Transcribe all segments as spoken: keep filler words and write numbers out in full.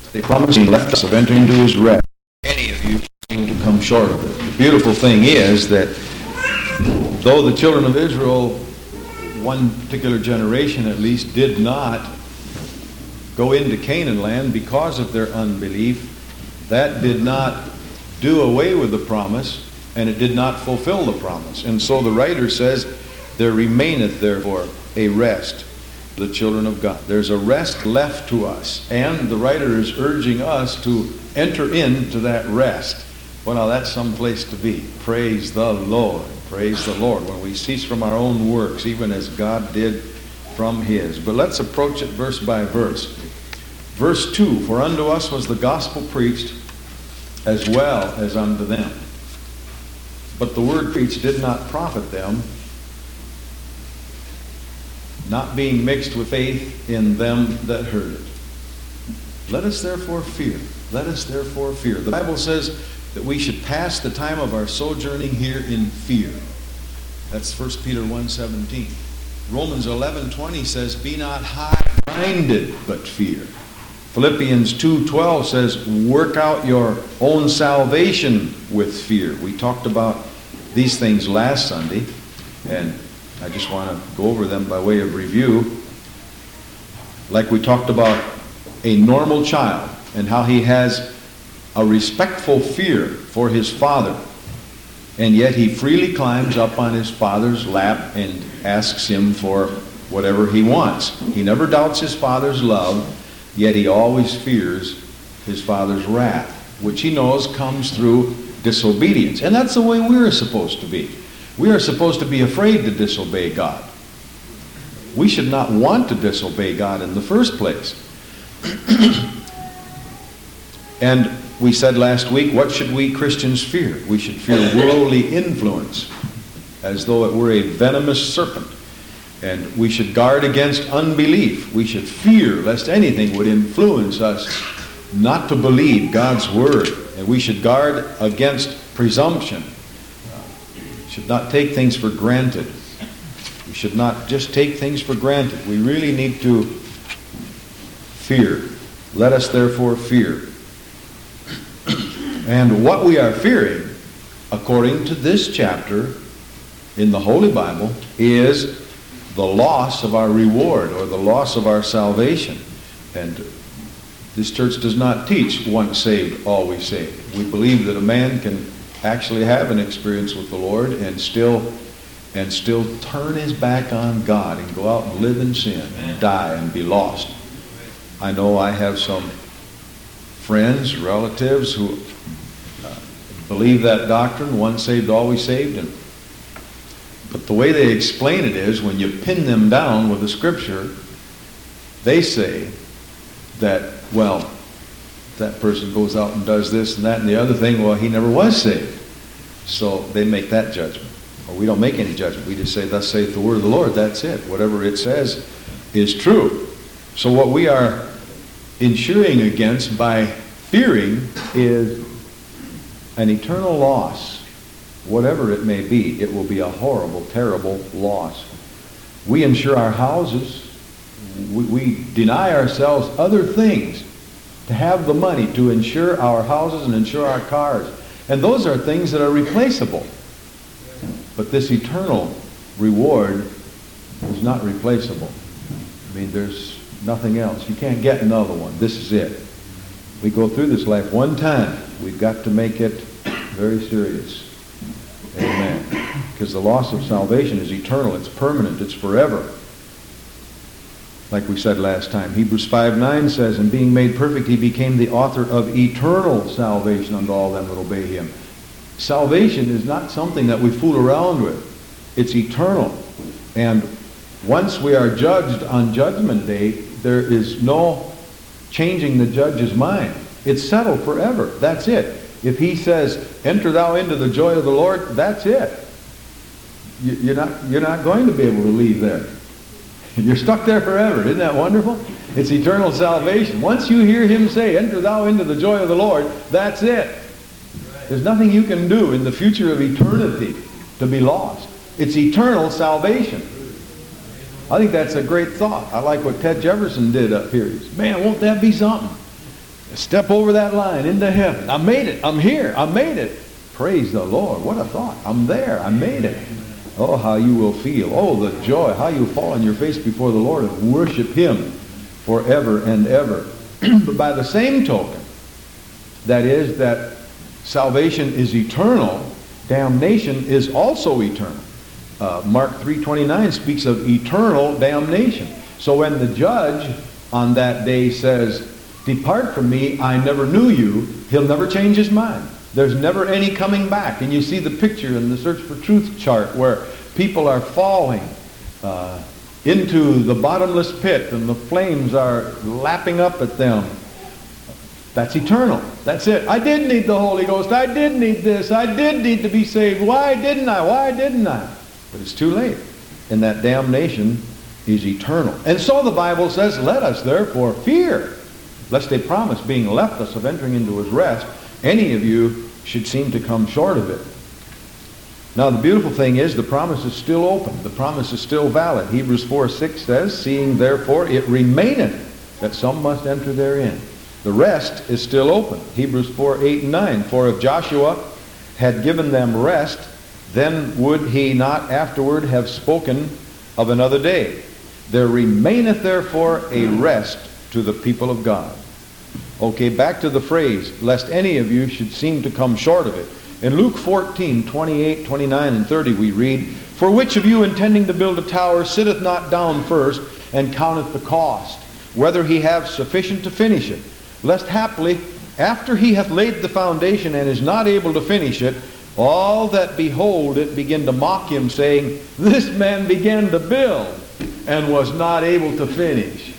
The promise he left us of entering into his rest. Any of you seem to come short of it. The beautiful thing is that though the children of Israel, one particular generation at least, did not go into Canaan land because of their unbelief, that did not do away with the promise, and it did not fulfill the promise. And so the writer says, there remaineth therefore a rest for the children of God. There's a rest left to us, and the writer is urging us to enter into that rest. Well, now that's some place to be. Praise the Lord. Praise the Lord. When we cease from our own works, even as God did from his. But let's approach it verse by verse. Verse two, for unto us was the gospel preached as well as unto them. But the word preached did not profit them, not being mixed with faith in them that heard it. Let us therefore fear. Let us therefore fear. The Bible says that we should pass the time of our sojourning here in fear. That's First Peter one seventeen. Romans eleven twenty says, be not high-minded, but fear. Philippians two twelve says, work out your own salvation with fear. We talked about these things last Sunday, and I just want to go over them by way of review. Like we talked about a normal child and how he has a respectful fear for his father, and yet he freely climbs up on his father's lap and asks him for whatever he wants. He never doubts his father's love, yet he always fears his father's wrath, which he knows comes through disobedience. And that's the way we're supposed to be. We are supposed to be afraid to disobey God. We should not want to disobey God in the first place. And we said last week, what should we Christians fear? We should fear worldly influence, as though it were a venomous serpent. And we should guard against unbelief. We should fear lest anything would influence us not to believe God's word. And we should guard against presumption. We should not take things for granted. We should not just take things for granted. We really need to fear. Let us therefore fear. And what we are fearing, according to this chapter in the Holy Bible, is the loss of our reward, or the loss of our salvation. And this church does not teach once saved, always saved. We believe that a man can actually have an experience with the Lord and still and still turn his back on God and go out and live in sin and die and be lost. I know I have some friends, relatives who uh, believe that doctrine, once saved, always saved, and but the way they explain it is, when you pin them down with the scripture, they say that, well, that person goes out and does this and that and the other thing, well, he never was saved. So they make that judgment. Or we don't make any judgment. We just say, thus saith the word of the Lord. That's it. Whatever it says is true. So what we are insuring against by fearing is an eternal loss. Whatever it may be, it will be a horrible, terrible loss. We insure our houses. We, we deny ourselves other things to have the money to insure our houses and insure our cars. And those are things that are replaceable. But this eternal reward is not replaceable. I mean, there's nothing else. You can't get another one. This is it. We go through this life one time. We've got to make it very serious. Amen. Because the loss of salvation is eternal. It's permanent. It's forever. Like we said last time, Hebrews five nine says, and being made perfect, he became the author of eternal salvation unto all them that obey him. Salvation is not something that we fool around with. It's eternal. And once we are judged on Judgment Day, there is no changing the judge's mind. It's settled forever. That's it. If he says, enter thou into the joy of the Lord, that's it. You're not, you're not going to be able to leave there. You're stuck there forever. Isn't that wonderful? It's eternal salvation. Once you hear him say, enter thou into the joy of the Lord, that's it. There's nothing you can do in the future of eternity to be lost. It's eternal salvation. I think that's a great thought. I like what Ted Jefferson did up here. He said, man, won't that be something? Step over that line into heaven. I made it. I'm here. I made it. Praise the Lord. What a thought. I'm there. I made it. Oh, how you will feel. Oh, the joy. How you fall on your face before the Lord and worship Him forever and ever. But by the same token, that is that salvation is eternal, damnation is also eternal. Uh, Mark three twenty-nine speaks of eternal damnation. So when the judge on that day says, "Depart from me, I never knew you," he'll never change his mind. There's never any coming back. And you see the picture in the Search for Truth chart where people are falling uh, into the bottomless pit and the flames are lapping up at them. That's eternal. That's it. I did need the Holy Ghost. I did need this. I did need to be saved. Why didn't I? Why didn't I? But it's too late. And that damnation is eternal. And so the Bible says, "Let us therefore fear, lest a promise being left us of entering into His rest, any of you should seem to come short of it." Now the beautiful thing is the promise is still open. The promise is still valid. Hebrews four six says, "Seeing therefore it remaineth that some must enter therein." The rest is still open. Hebrews four eight and nine. "For if Joshua had given them rest, then would he not afterward have spoken of another day? There remaineth therefore a rest to the people of God." Okay, back to the phrase, "lest any of you should seem to come short of it." In Luke fourteen twenty-eight, twenty-nine, and thirty we read, "For which of you intending to build a tower sitteth not down first and counteth the cost, whether he have sufficient to finish it? Lest haply, after he hath laid the foundation and is not able to finish it, all that behold it begin to mock him, saying, This man began to build and was not able to finish."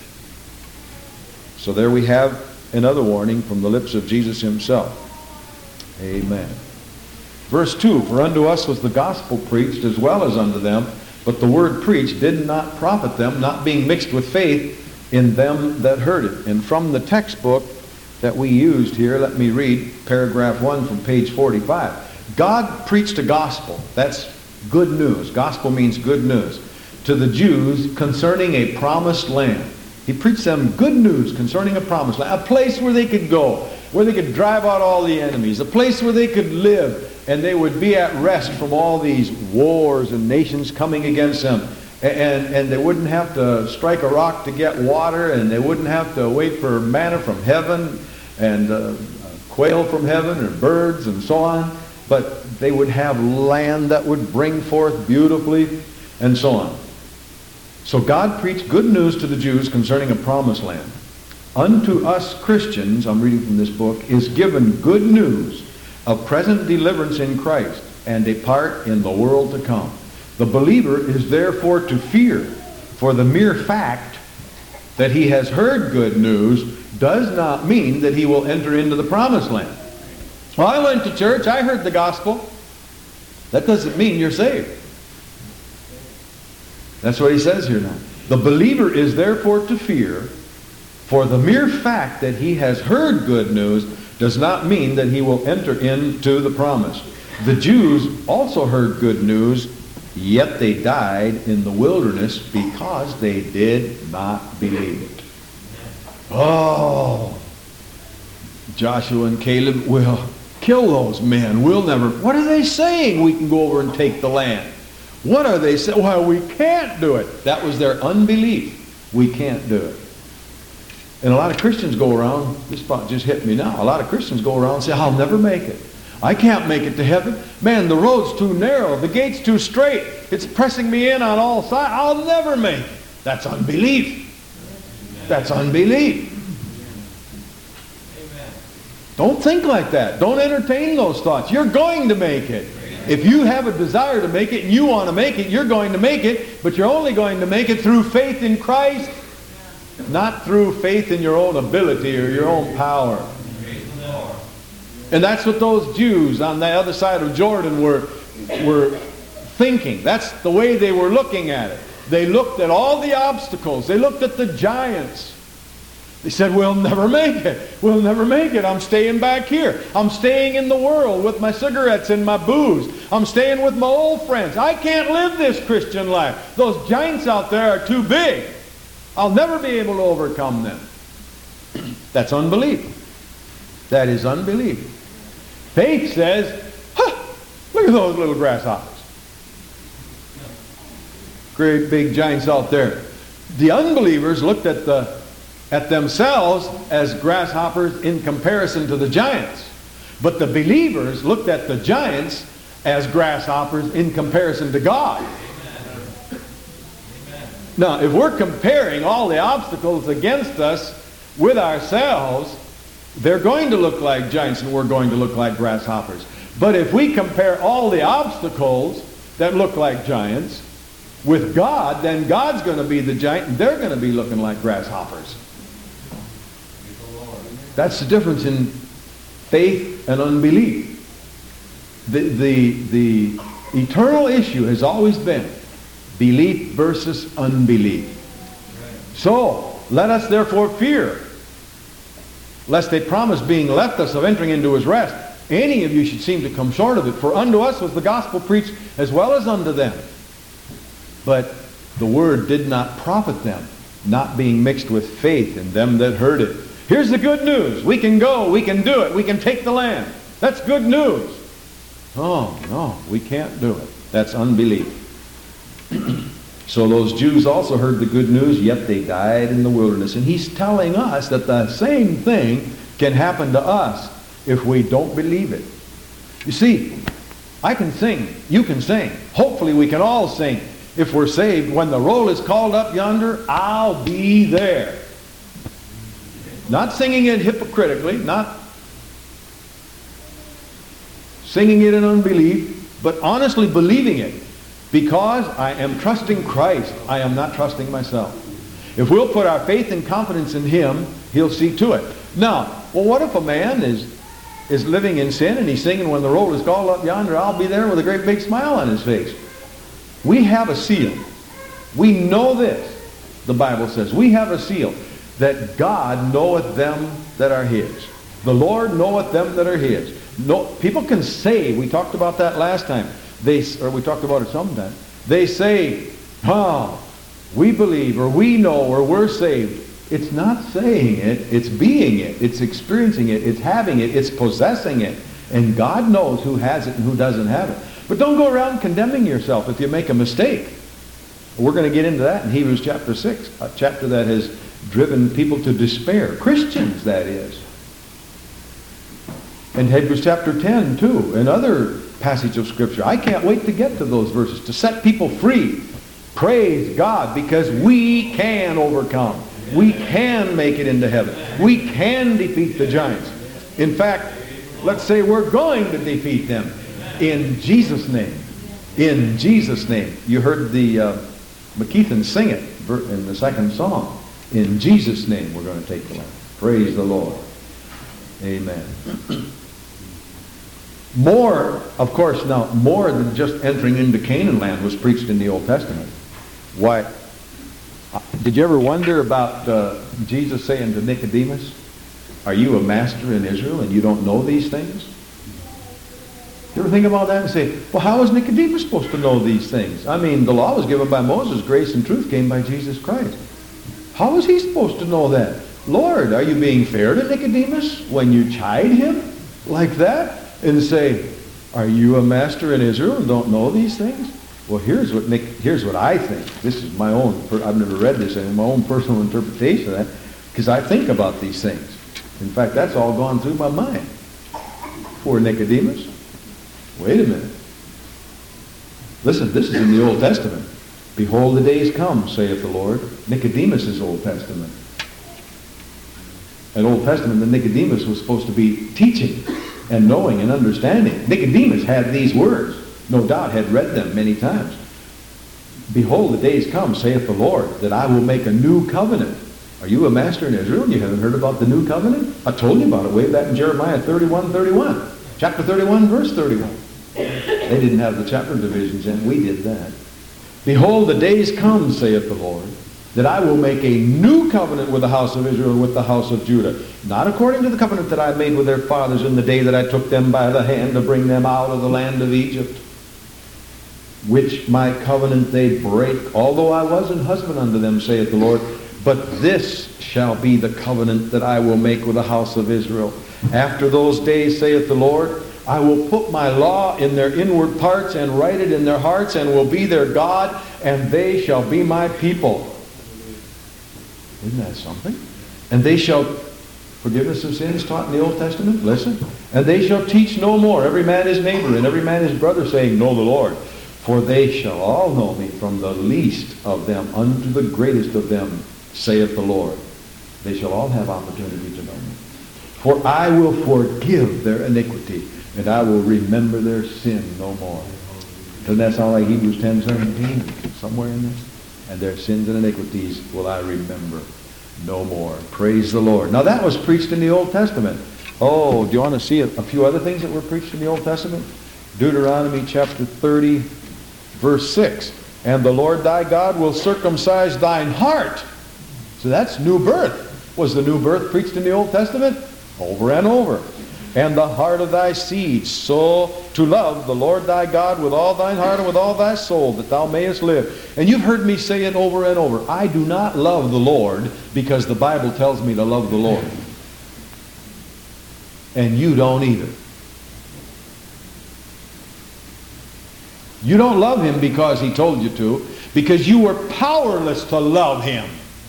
So there we have another warning from the lips of Jesus Himself. Amen. Verse two, "For unto us was the gospel preached as well as unto them, but the word preached did not profit them, not being mixed with faith in them that heard it." And from the textbook that we used here, let me read paragraph one from page forty-five. God preached a gospel. That's good news. Gospel means good news. To the Jews concerning a promised land. He preached them good news concerning a promised land. A place where they could go, where they could drive out all the enemies. A place where they could live and they would be at rest from all these wars and nations coming against them. And, and they wouldn't have to strike a rock to get water, and they wouldn't have to wait for manna from heaven and uh, quail from heaven and birds and so on. But they would have land that would bring forth beautifully and so on. So God preached good news to the Jews concerning a promised land. Unto us Christians, I'm reading from this book, is given good news of present deliverance in Christ and a part in the world to come. The believer is therefore to fear, for the mere fact that he has heard good news does not mean that he will enter into the promised land. Well, I went to church, I heard the gospel. That doesn't mean you're saved. That's what he says here now. The believer is therefore to fear, for the mere fact that he has heard good news does not mean that he will enter into the promise. The Jews also heard good news, yet they died in the wilderness because they did not believe it. Oh, Joshua and Caleb will kill those men. We'll never. What are they saying? We can go over and take the land. What are they saying? Well, we can't do it. That was their unbelief. We can't do it. And a lot of Christians go around, this spot just hit me now, a lot of Christians go around and say, I'll never make it. I can't make it to heaven. Man, the road's too narrow. The gate's too straight. It's pressing me in on all sides. I'll never make it. That's unbelief. That's unbelief. Don't think like that. Don't entertain those thoughts. You're going to make it. If you have a desire to make it and you want to make it, you're going to make it, but you're only going to make it through faith in Christ, not through faith in your own ability or your own power. And that's what those Jews on the other side of Jordan were, were thinking. That's the way they were looking at it. They looked at all the obstacles. They looked at the giants. They said, we'll never make it. We'll never make it. I'm staying back here. I'm staying in the world with my cigarettes and my booze. I'm staying with my old friends. I can't live this Christian life. Those giants out there are too big. I'll never be able to overcome them. That's unbelief. That is unbelief. Faith says, huh, look at those little grasshoppers. Great big giants out there. The unbelievers looked at the at themselves as grasshoppers in comparison to the giants. But the believers looked at the giants as grasshoppers in comparison to God. Amen. Now, if we're comparing all the obstacles against us with ourselves, they're going to look like giants and we're going to look like grasshoppers. But if we compare all the obstacles that look like giants with God, then God's going to be the giant and they're going to be looking like grasshoppers. That's the difference in faith and unbelief. The, the, the eternal issue has always been belief versus unbelief. So, let us therefore fear, lest they promise being left us of entering into his rest. Any of you should seem to come short of it. For unto us was the gospel preached as well as unto them. But the word did not profit them, not being mixed with faith in them that heard it. Here's the good news. We can go. We can do it. We can take the land. That's good news. Oh, no, we can't do it. That's unbelief. So those Jews also heard the good news, yet they died in the wilderness. And he's telling us that the same thing can happen to us if we don't believe it. You see, I can sing. You can sing. Hopefully we can all sing. If we're saved, when the roll is called up yonder, I'll be there. Not singing it hypocritically, not singing it in unbelief, but honestly believing it. Because I am trusting Christ, I am not trusting myself. If we'll put our faith and confidence in him, he'll see to it. Now, well, what if a man is, is living in sin and he's singing, when the roll is called up yonder, I'll be there, with a great big smile on his face? We have a seal. We know this, the Bible says. We have a seal that God knoweth them that are his. The Lord knoweth them that are his. No, people can say, we talked about that last time, they, or we talked about it sometime, they say, oh, we believe, or we know, or we're saved. It's not saying it, it's being it, it's experiencing it, it's having it, it's possessing it. And God knows who has it and who doesn't have it. But don't go around condemning yourself if you make a mistake. We're going to get into that in Hebrews chapter six, a chapter that has driven people to despair. Christians, that is. And Hebrews chapter ten, too, another passage of Scripture. I can't wait to get to those verses, to set people free. Praise God, because we can overcome. We can make it into heaven. We can defeat the giants. In fact, let's say we're going to defeat them. In Jesus' name. In Jesus' name. You heard the uh, McKeithans sing it in the second song. In Jesus' name we're going to take the land. Praise the Lord. Amen. More, of course, now, more than just entering into Canaan land was preached in the Old Testament. Why? Did you ever wonder about uh, Jesus saying to Nicodemus, are you a master in Israel and you don't know these things? You ever think about that and say, well, how is Nicodemus supposed to know these things? I mean, the law was given by Moses. Grace and truth came by Jesus Christ. How is he supposed to know that? Lord, are you being fair to Nicodemus when you chide him like that and say, are you a master in Israel and don't know these things? Well, here's what Nick, here's what I think. This is my own, I've never read this, and my own personal interpretation of that, because I think about these things. In fact, that's all gone through my mind. Poor Nicodemus. Wait a minute. Listen, this is in the Old Testament. Behold, the days come, saith the Lord. Nicodemus is Old Testament. In Old Testament, the Nicodemus was supposed to be teaching and knowing and understanding. Nicodemus had these words. No doubt had read them many times. Behold, the days come, saith the Lord, that I will make a new covenant. Are you a master in Israel and you haven't heard about the new covenant? I told you about it way back in Jeremiah thirty-one thirty-one. Chapter thirty-one, verse thirty-one. They didn't have the chapter divisions in. We did that. Behold, the days come, saith the Lord, that I will make a new covenant with the house of Israel and with the house of Judah. Not according to the covenant that I made with their fathers in the day that I took them by the hand to bring them out of the land of Egypt, which my covenant they break, although I was an husband unto them, saith the Lord. But this shall be the covenant that I will make with the house of Israel. After those days, saith the Lord, I will put my law in their inward parts and write it in their hearts and will be their God, and they shall be my people. Isn't that something? And they shall, forgiveness of sins taught in the Old Testament, listen. And they shall teach no more, every man his neighbor and every man his brother, saying, Know the Lord. For they shall all know me, from the least of them unto the greatest of them, saith the Lord. They shall all have opportunity to know me. For I will forgive their iniquity, and I will remember their sin no more. Doesn't that sound like Hebrews ten seventeen? Somewhere in there? And their sins and iniquities will I remember no more. Praise the Lord. Now that was preached in the Old Testament. Oh, do you want to see a, a few other things that were preached in the Old Testament? Deuteronomy chapter thirty, verse six. And the Lord thy God will circumcise thine heart. So that's new birth. Was the new birth preached in the Old Testament? Over and over. And the heart of thy seed, so to love the Lord thy God with all thine heart and with all thy soul, that thou mayest live. And you've heard me say it over and over. I do not love the Lord because the Bible tells me to love the Lord. And you don't either. You don't love him because he told you to, because you were powerless to love him.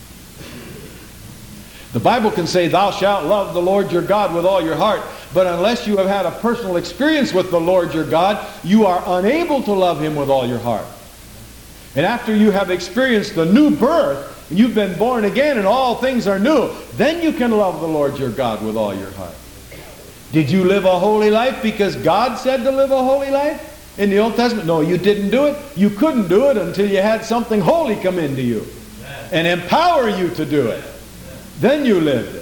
The Bible can say, Thou shalt love the Lord your God with all your heart. But unless you have had a personal experience with the Lord your God, you are unable to love him with all your heart. And after you have experienced the new birth, and you've been born again and all things are new, then you can love the Lord your God with all your heart. Did you live a holy life because God said to live a holy life in the Old Testament? No, you didn't do it. You couldn't do it until you had something holy come into you and empower you to do it. Then you lived it.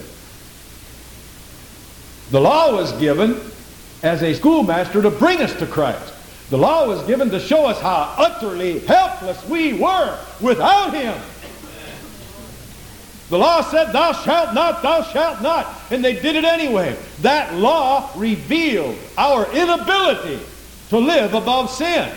The law was given as a schoolmaster to bring us to Christ. The law was given to show us how utterly helpless we were without him. The law said, Thou shalt not, thou shalt not. And they did it anyway. That law revealed our inability to live above sin.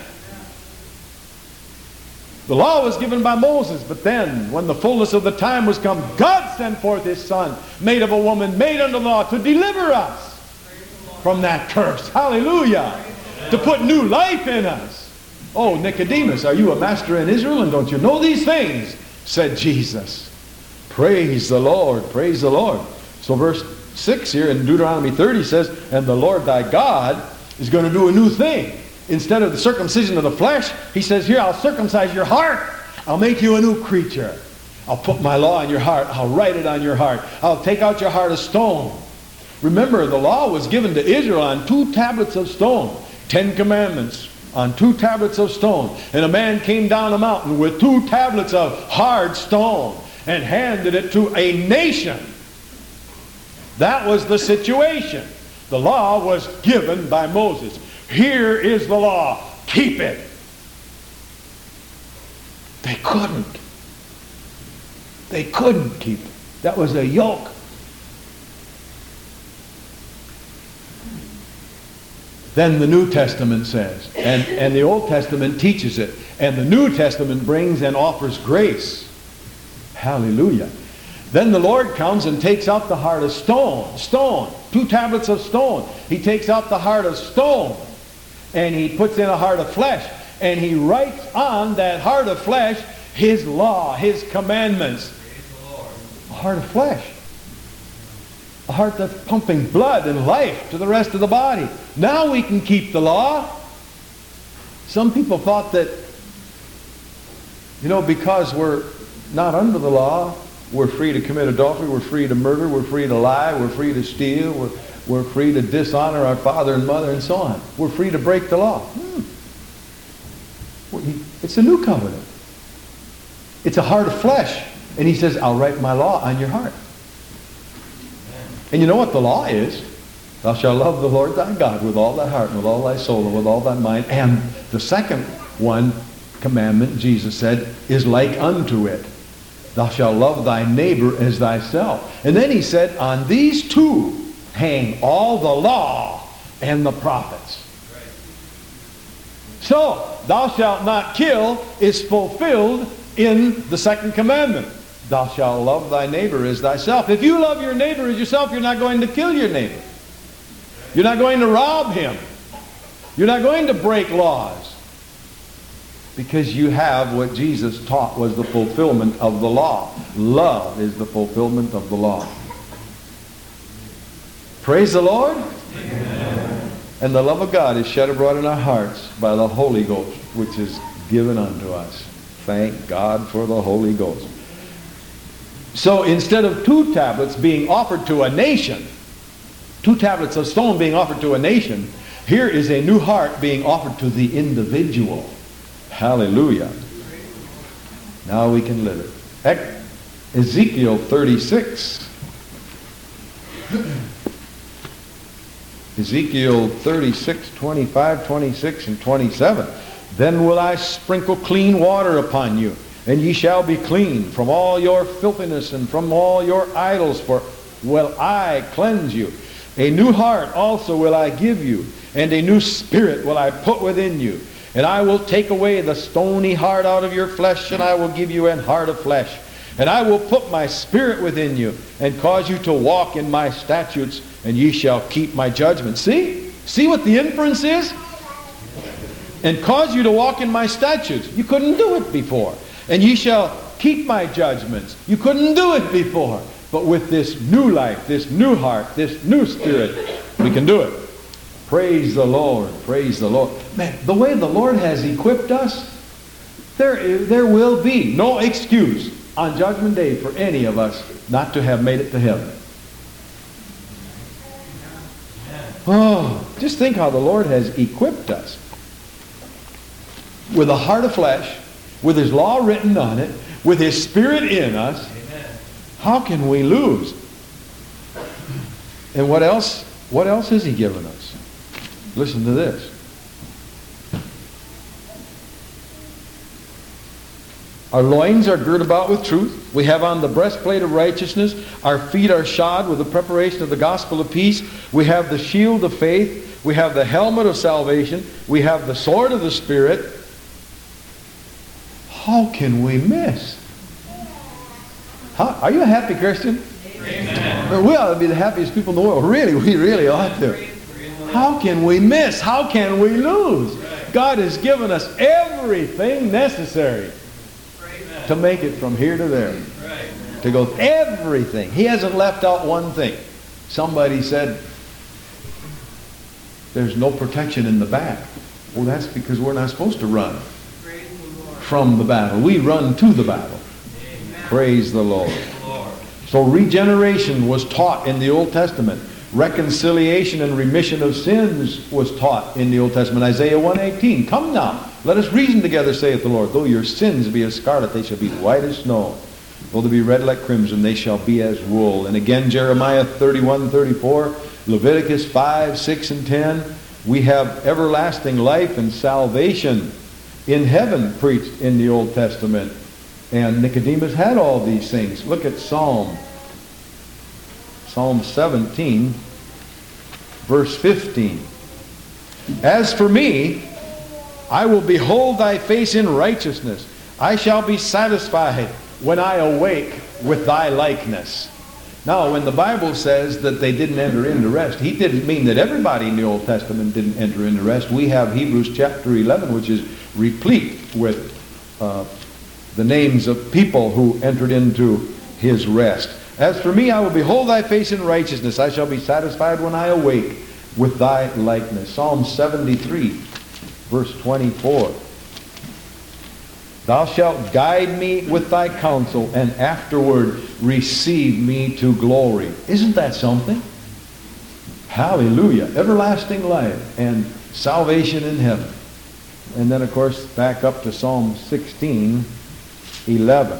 The law was given by Moses, but then, when the fullness of the time was come, God sent forth his Son, made of a woman, made under the law, to deliver us from that curse. Hallelujah! To put new life in us. Oh, Nicodemus, are you a master in Israel, and don't you know these things? Said Jesus. Praise the Lord, praise the Lord. So verse six here in Deuteronomy thirty says, And the Lord thy God is going to do a new thing. Instead of the circumcision of the flesh, he says, Here, I'll circumcise your heart. I'll make you a new creature. I'll put my law in your heart. I'll write it on your heart. I'll take out your heart of stone. Remember, the law was given to Israel on two tablets of stone. Ten commandments on two tablets of stone. And a man came down a mountain with two tablets of hard stone and handed it to a nation. That was the situation. The law was given by Moses. Here is the law. Keep it. They couldn't. They couldn't keep it. That was a yoke. Then the New Testament says, and, and the Old Testament teaches it, and the New Testament brings and offers grace. Hallelujah. Then the Lord comes and takes out the heart of stone. Stone. Two tablets of stone. He takes out the heart of stone. And he puts in a heart of flesh. And he writes on that heart of flesh his law, his commandments. A heart of flesh. A heart that's pumping blood and life to the rest of the body. Now we can keep the law. Some people thought that, you know, because we're not under the law, we're free to commit adultery, we're free to murder, we're free to lie, we're free to steal, we're, we're free to dishonor our father and mother and so on. We're free to break the law. Hmm. It's a new covenant. It's a heart of flesh. And he says, I'll write my law on your heart. And you know what the law is? Thou shalt love the Lord thy God with all thy heart, and with all thy soul, and with all thy mind. And the second one, commandment, Jesus said, is like unto it. Thou shalt love thy neighbor as thyself. And then he said, on these two hang all the law and the prophets. So, thou shalt not kill is fulfilled in the second commandment. Thou shalt love thy neighbor as thyself. If you love your neighbor as yourself, you're not going to kill your neighbor. You're not going to rob him. You're not going to break laws. Because you have what Jesus taught was the fulfillment of the law. Love is the fulfillment of the law. Praise the Lord. Amen. And the love of God is shed abroad in our hearts by the Holy Ghost, which is given unto us. Thank God for the Holy Ghost. So instead of two tablets being offered to a nation, two tablets of stone being offered to a nation, here is a new heart being offered to the individual. Hallelujah. Now we can live it. Ezekiel thirty-six. Ezekiel thirty-six, twenty-five, twenty-six, and twenty-seven. Then will I sprinkle clean water upon you, and ye shall be clean from all your filthiness and from all your idols, for will I cleanse you. A new heart also will I give you, and a new spirit will I put within you. And I will take away the stony heart out of your flesh, and I will give you an heart of flesh. And I will put my spirit within you, and cause you to walk in my statutes, and ye shall keep my judgments. See? See what the inference is? And cause you to walk in my statutes. You couldn't do it before. And ye shall keep my judgments. You couldn't do it before. But with this new life, this new heart, this new spirit, we can do it. Praise the Lord. Praise the Lord. Man, the way the Lord has equipped us, there, there will be no excuse on Judgment Day for any of us not to have made it to heaven. Oh, just think how the Lord has equipped us with a heart of flesh, with His law written on it, with His Spirit in us. Amen. How can we lose? And what else? What else has He given us? Listen to this. Our loins are girt about with truth. We have on the breastplate of righteousness. Our feet are shod with the preparation of the gospel of peace. We have the shield of faith. We have the helmet of salvation. We have the sword of the Spirit. How can we miss? How, are you a happy Christian? Amen. We ought to be the happiest people in the world. Really, we really ought to. How can we miss? How can we lose? God has given us everything necessary to make it from here to there. To go everything. He hasn't left out one thing. Somebody said, there's no protection in the back. Well, that's because we're not supposed to run from the battle. We run to the battle. Amen. Praise the Lord. So regeneration was taught in the Old Testament. Reconciliation and remission of sins was taught in the Old Testament. Isaiah one eighteen. Come now, let us reason together, saith the Lord. Though your sins be as scarlet, they shall be white as snow. Though they be red like crimson, they shall be as wool. And again, Jeremiah thirty-one, thirty-four, Leviticus five, six, and ten. We have everlasting life and salvation in heaven preached in the Old Testament. And Nicodemus had all these things. Look at Psalm. Psalm seventeen, verse fifteen. As for me, I will behold thy face in righteousness. I shall be satisfied when I awake with thy likeness. Now, when the Bible says that they didn't enter into rest, he didn't mean that everybody in the Old Testament didn't enter into rest. We have Hebrews chapter eleven, which is replete with uh, the names of people who entered into his rest. As for me, I will behold thy face in righteousness. I shall be satisfied when I awake with thy likeness. Psalm seventy-three, verse twenty-four. Thou shalt guide me with thy counsel, and afterward receive me to glory. Isn't that something? Hallelujah. Everlasting life and salvation in heaven. And then, of course, back up to Psalm sixteen, eleven.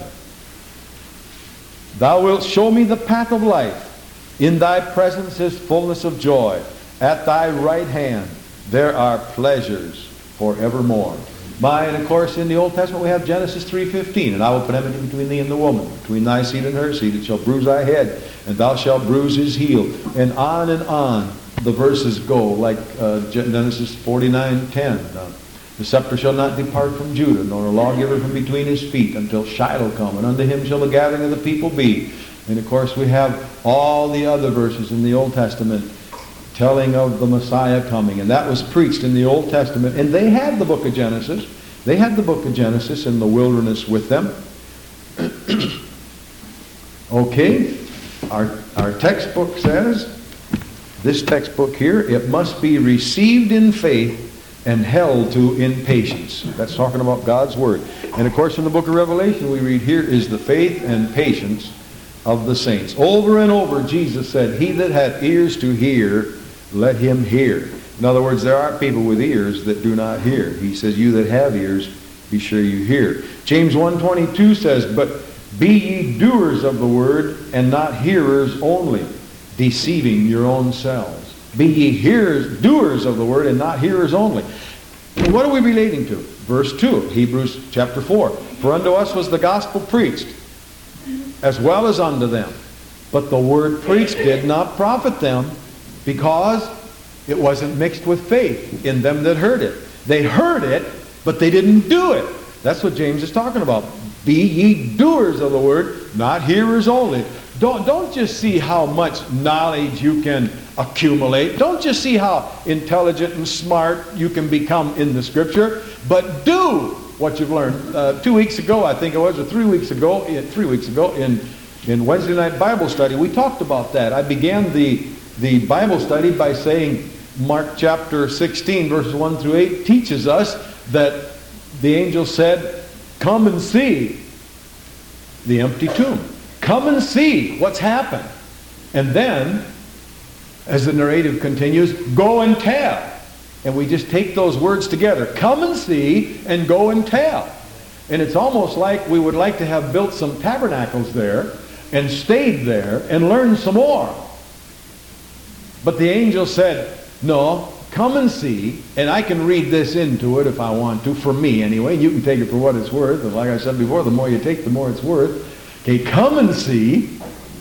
Thou wilt show me the path of life. In thy presence is fullness of joy. At thy right hand there are pleasures forevermore. By, and of course, in the Old Testament we have Genesis three fifteen. And I will put enmity between thee and the woman, between thy seed and her seed. It shall bruise thy head, and thou shalt bruise his heel. And on and on the verses go, like uh, Genesis forty-nine ten. Uh, The scepter shall not depart from Judah, nor a lawgiver from between his feet, until Shiloh come, and unto him shall the gathering of the people be. And of course we have all the other verses in the Old Testament telling of the Messiah coming. And that was preached in the Old Testament. And they had the book of Genesis. They had the book of Genesis in the wilderness with them. Okay, our, our textbook says, this textbook here, it must be received in faith and held to in patience. That's talking about God's Word. And of course in the book of Revelation we read, here is the faith and patience of the saints. Over and over Jesus said, he that hath ears to hear, let him hear. In other words, there are people with ears that do not hear. He says, you that have ears, be sure you hear. James one twenty-two says, but be ye doers of the word, and not hearers only, deceiving your own selves. Be ye hearers, doers of the word, and not hearers only. And what are we relating to? Verse two, Hebrews chapter four. For unto us was the gospel preached, as well as unto them. But the word preached did not profit them, because it wasn't mixed with faith in them that heard it. They heard it, but they didn't do it. That's what James is talking about. Be ye doers of the word, not hearers only. Don't, don't just see how much knowledge you can accumulate. Don't just see how intelligent and smart you can become in the Scripture, but do what you've learned. Uh, two weeks ago, I think it was, or three weeks ago, three weeks ago, in, in Wednesday night Bible study, we talked about that. I began the, the Bible study by saying Mark chapter sixteen, verses one through eight, teaches us that the angel said, come and see the empty tomb. Come and see what's happened. And then, as the narrative continues, go and tell. And we just take those words together. Come and see and go and tell. And it's almost like we would like to have built some tabernacles there and stayed there and learned some more. But the angel said, no, come and see, and I can read this into it if I want to, for me anyway. You can take it for what it's worth. And like I said before, the more you take, the more it's worth. Okay, come and see.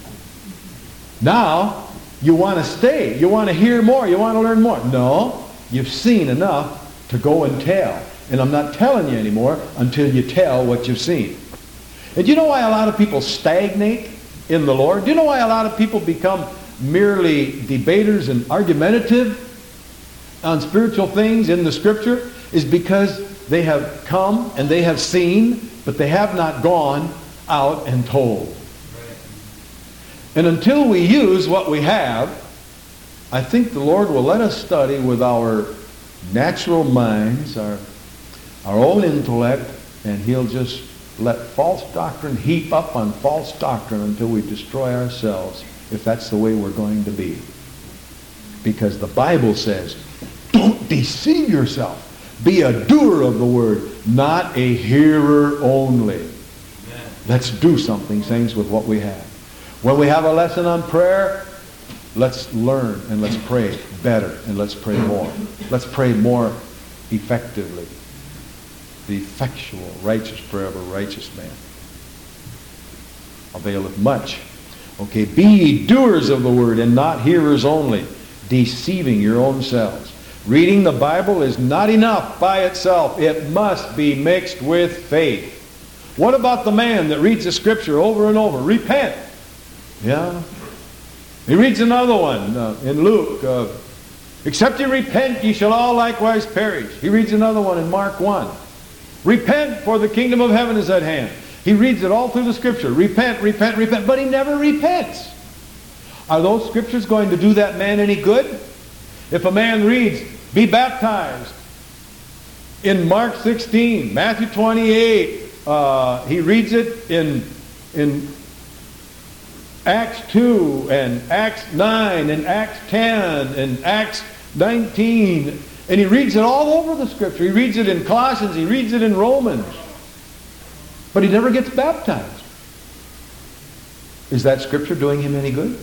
Now, you want to stay. You want to hear more. You want to learn more. No, you've seen enough to go and tell. And I'm not telling you anymore until you tell what you've seen. And do you know why a lot of people stagnate in the Lord? Do you know why a lot of people become merely debaters and argumentative on spiritual things in the Scripture? Is because they have come and they have seen, but they have not gone out and told. And until we use what we have, I think the Lord will let us study with our natural minds, our, our own intellect, and He'll just let false doctrine heap up on false doctrine until we destroy ourselves, if that's the way we're going to be. Because the Bible says, don't deceive yourself. Be a doer of the word, not a hearer only. Amen. Let's do something, saints, with what we have. When we have a lesson on prayer, let's learn and let's pray better and let's pray more. Let's pray more effectively. The effectual, righteous prayer of a righteous man availeth much. Okay, be ye doers of the word and not hearers only, deceiving your own selves. Reading the Bible is not enough by itself. It must be mixed with faith. What about the man that reads the Scripture over and over? Repent. Yeah. He reads another one uh, in Luke. Uh, Except ye repent, ye shall all likewise perish. He reads another one in Mark one. Repent, for the kingdom of heaven is at hand. He reads it all through the Scripture. Repent, repent, repent. But he never repents. Are those Scriptures going to do that man any good? If a man reads, be baptized, in Mark sixteen, Matthew twenty-eight, uh, he reads it in, in Acts two, and Acts nine, and Acts ten, and Acts nineteen, and he reads it all over the Scripture. He reads it in Colossians, he reads it in Romans. But he never gets baptized. Is that Scripture doing him any good?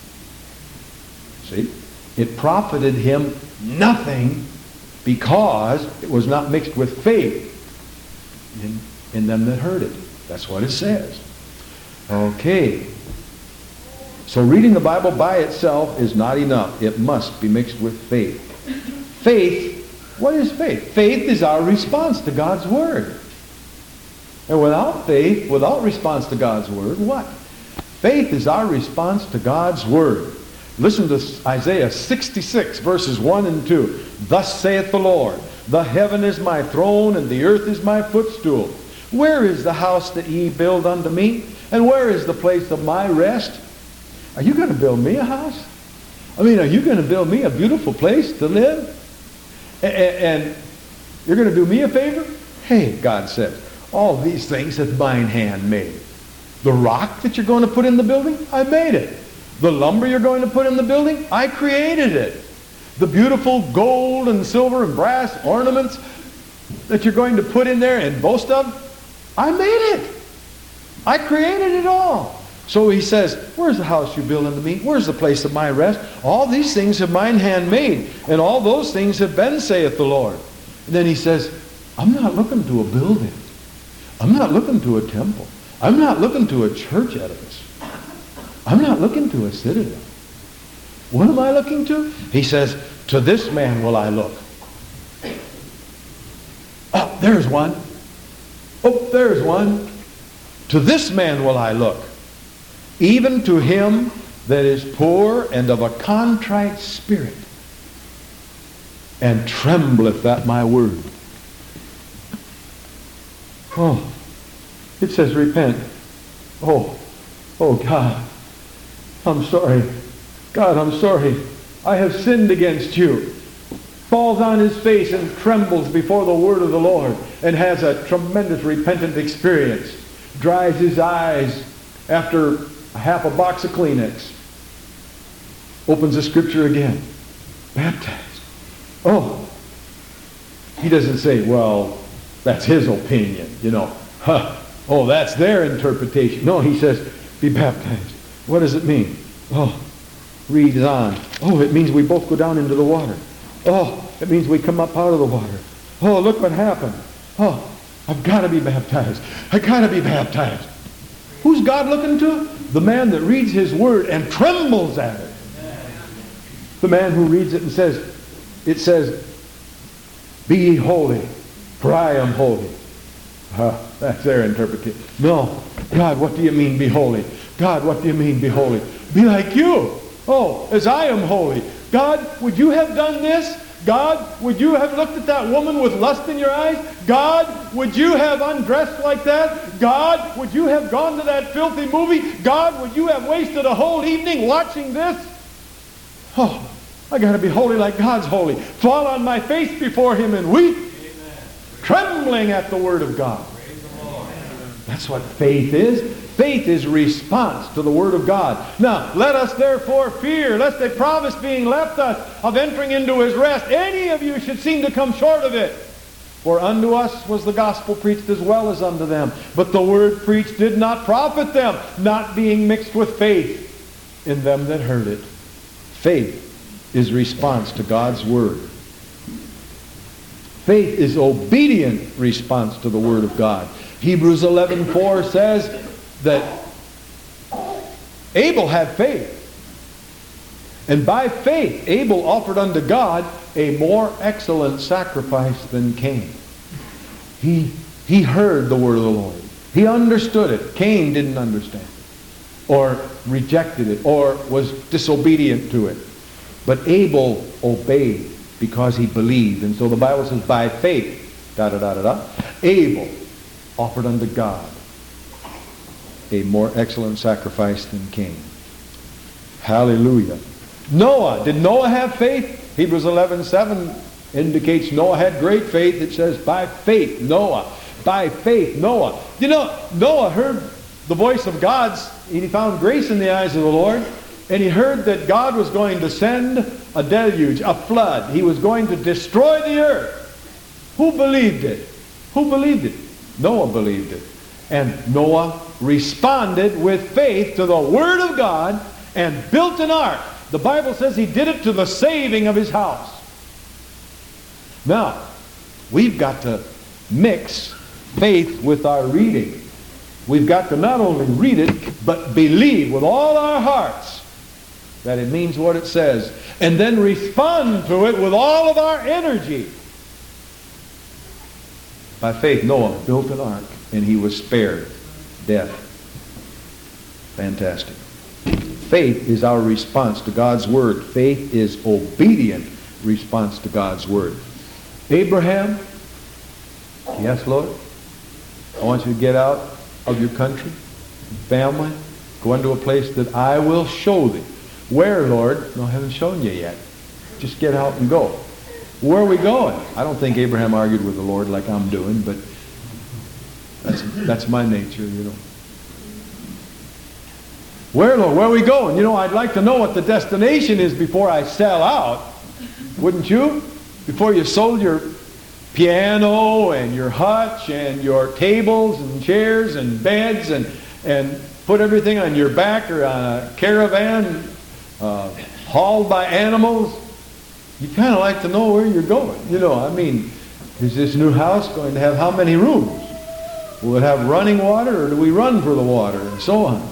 See? It profited him nothing because it was not mixed with faith in, in them that heard it. That's what it says. Okay. So reading the Bible by itself is not enough. It must be mixed with faith. Faith, what is faith? Faith is our response to God's Word. And without faith, without response to God's Word, what? Faith is our response to God's Word. Listen to Isaiah sixty-six, verses one and two. Thus saith the Lord, the heaven is my throne, and the earth is my footstool. Where is the house that ye build unto me? And where is the place of my rest? Are you going to build me a house? I mean, are you going to build me a beautiful place to live? And you're going to do me a favor? Hey, God says, all these things hath mine hand made. The rock that you're going to put in the building, I made it. The lumber you're going to put in the building, I created it. The beautiful gold and silver and brass ornaments that you're going to put in there and boast of, I made it. I created it all. So he says, where's the house you build unto me? Where's the place of my rest? All these things have mine hand made, and all those things have been, saith the Lord. And then he says, I'm not looking to a building. I'm not looking to a temple. I'm not looking to a church edifice. I'm not looking to a citadel. What am I looking to? He says, to this man will I look. Oh, there's one. Oh, there's one. To this man will I look. Even to him that is poor and of a contrite spirit, and trembleth at my word. Oh, it says repent. Oh, oh God, I'm sorry. God, I'm sorry. I have sinned against you. Falls on his face and trembles before the word of the Lord and has a tremendous repentant experience. Dries his eyes after a half a box of Kleenex. Opens the scripture again. Baptized. Oh. He doesn't say, well, that's his opinion, you know. Huh. Oh, that's their interpretation. No, he says, be baptized. What does it mean? Oh, reads on. Oh, it means we both go down into the water. Oh, it means we come up out of the water. Oh, look what happened. Oh, I've got to be baptized. I've got to be baptized. Who's God looking to? The man that reads his word and trembles at it. The man who reads it and says, it says, be ye holy, for I am holy. Uh, that's their interpretation. No. God, what do you mean be holy? God, what do you mean be holy? Be like you. Oh, as I am holy. God, would you have done this? God, would you have looked at that woman with lust in your eyes? God, would you have undressed like that? God, would you have gone to that filthy movie? God, would you have wasted a whole evening watching this? Oh, I got to be holy like God's holy. Fall on my face before him and weep. Amen. Trembling at the word of God. That's what faith is. Faith is response to the word of God. Now, let us therefore fear, lest a promise being left us of entering into his rest, any of you should seem to come short of it. For unto us was the gospel preached as well as unto them. But the word preached did not profit them, not being mixed with faith in them that heard it. Faith is response to God's word. Faith is obedient response to the word of God. Hebrews eleven four says that Abel had faith. And by faith, Abel offered unto God a more excellent sacrifice than Cain. He, he heard the word of the Lord. He understood it. Cain didn't understand it, or rejected it, or was disobedient to it. But Abel obeyed because he believed. And so the Bible says, by faith, da da da da da, Abel offered unto God a more excellent sacrifice than Cain. Hallelujah. Noah. Did Noah have faith? Hebrews eleven seven indicates Noah had great faith. It says, by faith, Noah. By faith, Noah. You know, Noah heard the voice of God's, and he found grace in the eyes of the Lord, and he heard that God was going to send a deluge, a flood. He was going to destroy the earth. Who believed it? Who believed it? Noah believed it. And Noah responded with faith to the word of God and built an ark. The Bible says he did it to the saving of his house. Now, we've got to mix faith with our reading. We've got to not only read it, but believe with all our hearts that it means what it says, and then respond to it with all of our energy. By faith, Noah built an ark, and he was spared death. Fantastic. Faith is our response to God's word. Faith is obedient response to God's word. Abraham, yes, Lord, I want you to get out of your country, family, go into a place that I will show thee. Where, Lord? No, I haven't shown you yet. Just get out and go. Where are we going? I don't think Abraham argued with the Lord like I'm doing, but that's, that's my nature, you know. Where, Lord? Where are we going? You know, I'd like to know what the destination is before I sell out. Wouldn't you? Before you sold your piano and your hutch and your tables and chairs and beds and, and put everything on your back or on a caravan uh, hauled by animals. You kind of like to know where you're going. You know, I mean, is this new house going to have how many rooms? Will it have running water, or do we run for the water, and so on?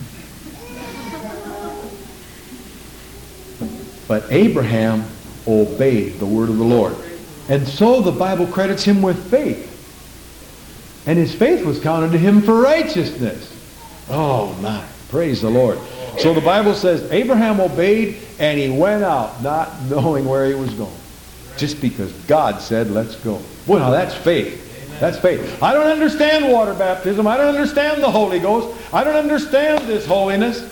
But Abraham obeyed the word of the Lord. And so the Bible credits him with faith. And his faith was counted to him for righteousness. Oh my, praise the Lord. So the Bible says Abraham obeyed and he went out not knowing where he was going. Just because God said, let's go. Boy, now that's faith. That's faith. I don't understand water baptism. I don't understand the Holy Ghost. I don't understand this holiness.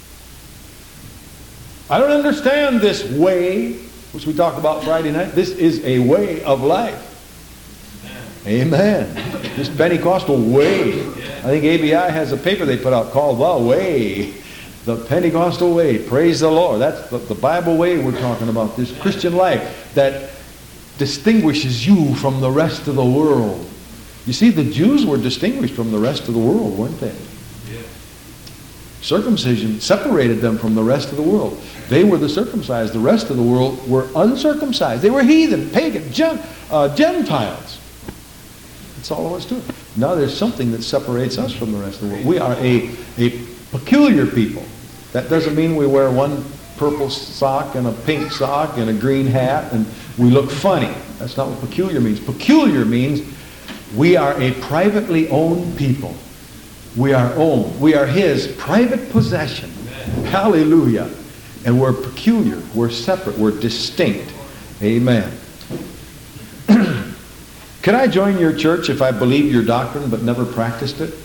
I don't understand this way, which we talked about Friday night. This is a way of life. Amen. This Pentecostal way. I think A B I has a paper they put out called The Way. The Pentecostal way. Praise the Lord. That's the, the Bible way we're talking about. This Christian life that distinguishes you from the rest of the world. You see, the Jews were distinguished from the rest of the world, weren't they? Circumcision separated them from the rest of the world. They were the circumcised. The rest of the world were uncircumcised. They were heathen, pagan, gen, uh, Gentiles. That's all there was to it. Now there's something that separates us from the rest of the world. We are a, a peculiar people. That doesn't mean we wear one purple sock and a pink sock and a green hat and we look funny. That's not what peculiar means. Peculiar means we are a privately owned people. We are owned. We are His private possession. Amen. Hallelujah. And we're peculiar. We're separate. We're distinct. Amen. Can I join your church if I believe your doctrine but never practiced it?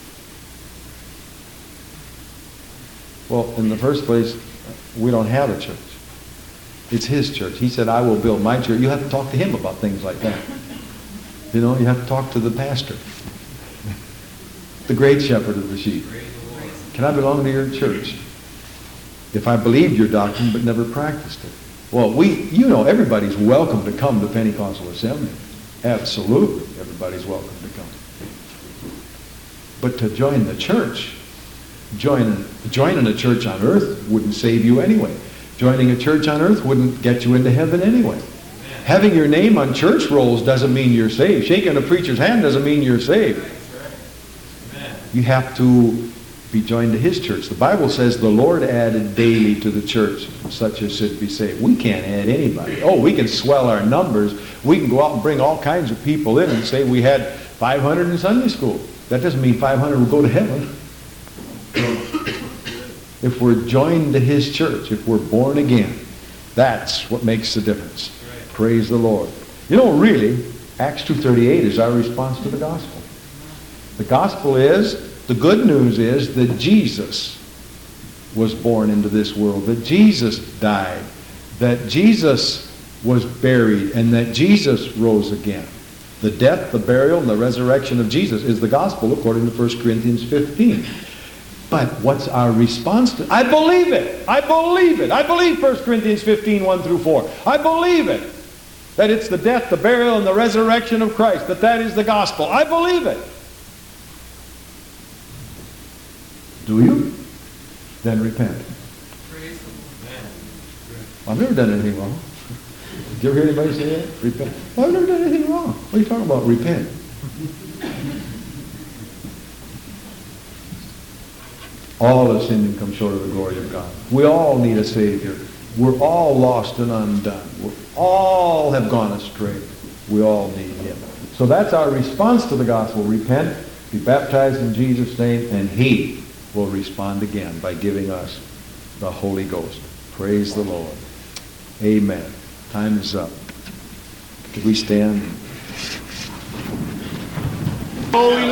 Well, in the first place, we don't have a church. It's His church. He said, I will build my church. You have to talk to Him about things like that. You know, you have to talk to the pastor. The great shepherd of the sheep. Can I belong to your church if I believed your doctrine but never practiced it? Well, we, you know, everybody's welcome to come to Pentecostal Assembly. Absolutely, everybody's welcome to come. But to join the church, join, joining a church on earth wouldn't save you anyway. Joining a church on earth wouldn't get you into heaven anyway. Having your name on church rolls doesn't mean you're saved. Shaking a preacher's hand doesn't mean you're saved. You have to be joined to His church. The Bible says the Lord added daily to the church such as should be saved. We can't add anybody. Oh, we can swell our numbers. We can go out and bring all kinds of people in and say we had five hundred in Sunday school. That doesn't mean five hundred will go to heaven. If we're joined to His church, if we're born again, that's what makes the difference. Praise the Lord. You know, really, Acts two thirty-eight is our response to the gospel. The gospel is, the good news is that Jesus was born into this world, that Jesus died, that Jesus was buried, and that Jesus rose again. The death, the burial, and the resurrection of Jesus is the gospel according to First Corinthians fifteen. But what's our response to it? I believe it. I believe it. I believe First Corinthians fifteen, one through four. I believe it. That it's the death, the burial, and the resurrection of Christ. That that is the gospel. I believe it. Do you? Then repent. I've never done anything wrong. Did you ever hear anybody say that? Repent. Well, I've never done anything wrong. What are you talking about? Repent. All have sinned and come short of the glory of God. We all need a Savior. We're all lost and undone. We all have gone astray. We all need Him. So that's our response to the gospel. Repent, be baptized in Jesus' name, and He will respond again by giving us the Holy Ghost. Praise the Lord. Amen. Time is up. Could we stand? Holy